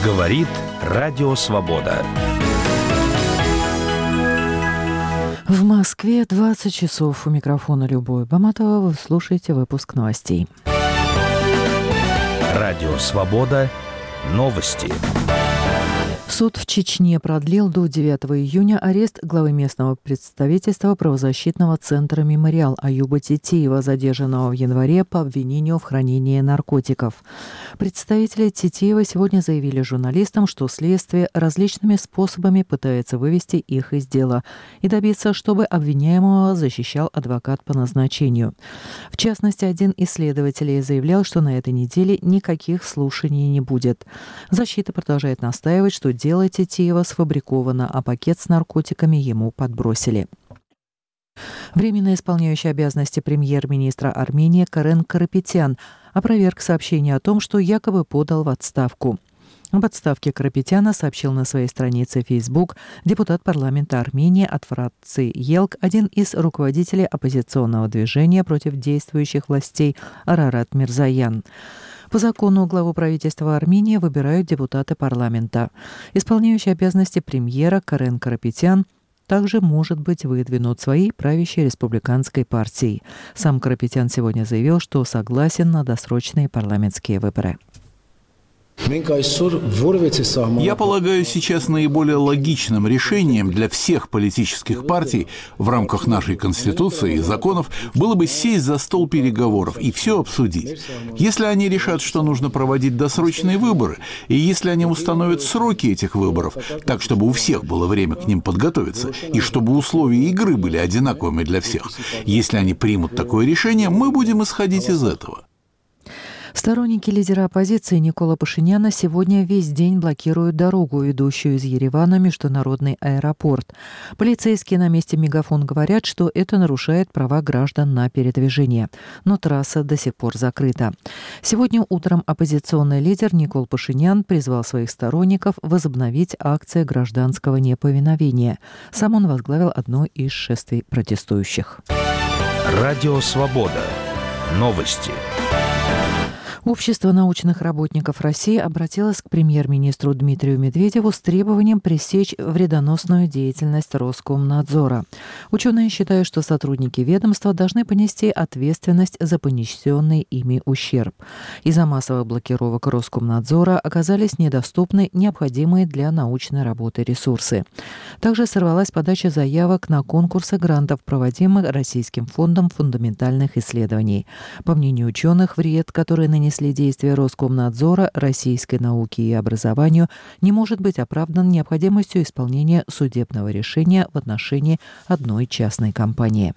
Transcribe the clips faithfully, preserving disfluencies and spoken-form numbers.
Говорит Радио Свобода. В Москве двадцать часов. У микрофона Любовь Баматова. Вы слушаете выпуск новостей. Радио Свобода. Новости. Суд в Чечне продлил до девятого июня арест главы местного представительства правозащитного центра «Мемориал» Аюба Тетеева, задержанного в январе по обвинению в хранении наркотиков. Представители Тетеева сегодня заявили журналистам, что следствие различными способами пытается вывести их из дела и добиться, чтобы обвиняемого защищал адвокат по назначению. В частности, один из следователей заявлял, что на этой неделе никаких слушаний не будет. Защита продолжает настаивать, что дело Тетеева сфабриковано, а пакет с наркотиками ему подбросили. Временно исполняющий обязанности премьер-министра Армении Карен Карапетян опроверг сообщение о том, что якобы подал в отставку. Об отставке Карапетяна сообщил на своей странице Facebook депутат парламента Армении от фракции ЕЛК, один из руководителей оппозиционного движения против действующих властей Арарат Мирзоян. По закону главу правительства Армении выбирают депутаты парламента. Исполняющий обязанности премьера Карен Карапетян также может быть выдвинут своей правящей республиканской партией. Сам Карапетян сегодня заявил, что согласен на досрочные парламентские выборы. Я полагаю, сейчас наиболее логичным решением для всех политических партий в рамках нашей Конституции и законов было бы сесть за стол переговоров и все обсудить. Если они решат, что нужно проводить досрочные выборы, и если они установят сроки этих выборов, так, чтобы у всех было время к ним подготовиться, и чтобы условия игры были одинаковыми для всех, если они примут такое решение, мы будем исходить из этого. Сторонники лидера оппозиции Никола Пашиняна сегодня весь день блокируют дорогу, ведущую из Еревана в международный аэропорт. Полицейские на месте Мегафон говорят, что это нарушает права граждан на передвижение. Но трасса до сих пор закрыта. Сегодня утром оппозиционный лидер Никол Пашинян призвал своих сторонников возобновить акции гражданского неповиновения. Сам он возглавил одно из шествий протестующих. Радио Свобода. Новости. Общество научных работников России обратилось к премьер-министру Дмитрию Медведеву с требованием пресечь вредоносную деятельность Роскомнадзора. Ученые считают, что сотрудники ведомства должны понести ответственность за понесенный ими ущерб. Из-за массовых блокировок Роскомнадзора оказались недоступны необходимые для научной работы ресурсы. Также сорвалась подача заявок на конкурсы грантов, проводимых Российским фондом фундаментальных исследований. По мнению ученых, вред, который нанесли действия Роскомнадзора российской науке и образованию, не может быть оправдан необходимостью исполнения судебного решения в отношении одной частной компании.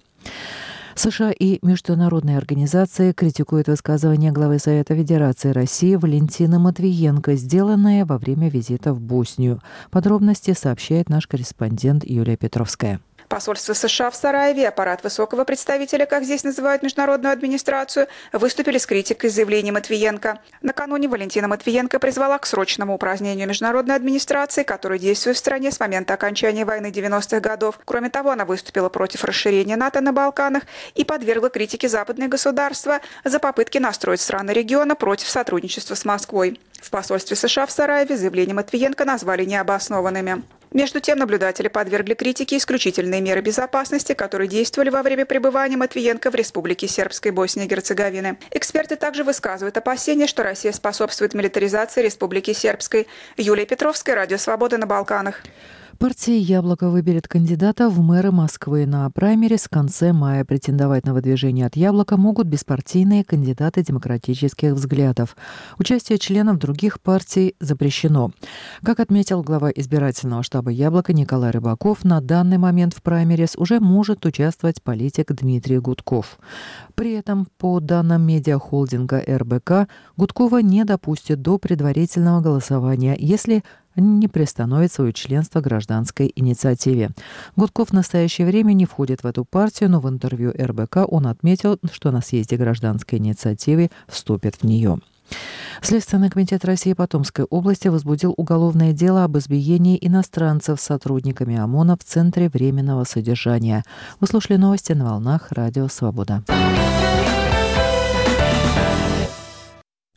США и международные организации критикуют высказывания главы Совета Федерации России Валентины Матвиенко, сделанное во время визита в Боснию. Подробности сообщает наш корреспондент Юлия Петровская. Посольство США в Сараеве и аппарат высокого представителя, как здесь называют международную администрацию, выступили с критикой заявлений Матвиенко. Накануне Валентина Матвиенко призвала к срочному упразднению международной администрации, которая действует в стране с момента окончания войны девяностых годов. Кроме того, она выступила против расширения НАТО на Балканах и подвергла критике западные государства за попытки настроить страны региона против сотрудничества с Москвой. В посольстве США в Сараеве заявления Матвиенко назвали необоснованными. Между тем, наблюдатели подвергли критике исключительные меры безопасности, которые действовали во время пребывания Матвиенко в Республике Сербской Боснии и Герцеговины. Эксперты также высказывают опасения, что Россия способствует милитаризации Республики Сербской. Юлия Петровская, Радио Свобода на Балканах. Партия «Яблоко» выберет кандидата в мэры Москвы. На праймерис в конце мая претендовать на выдвижение от «Яблока» могут беспартийные кандидаты демократических взглядов. Участие членов других партий запрещено. Как отметил глава избирательного штаба «Яблоко» Николай Рыбаков, на данный момент в праймерис уже может участвовать политик Дмитрий Гудков. При этом, по данным медиахолдинга эр бэ ка, Гудкова не допустят до предварительного голосования, если не приостановит свое членство гражданской инициативе. Гудков в настоящее время не входит в эту партию, но в интервью эр бэ ка он отметил, что на съезде гражданской инициативы вступит в нее. Следственный комитет России по Томской области возбудил уголовное дело об избиении иностранцев с сотрудниками ОМОНа в Центре временного содержания. Вы слушали новости на волнах Радио Свобода.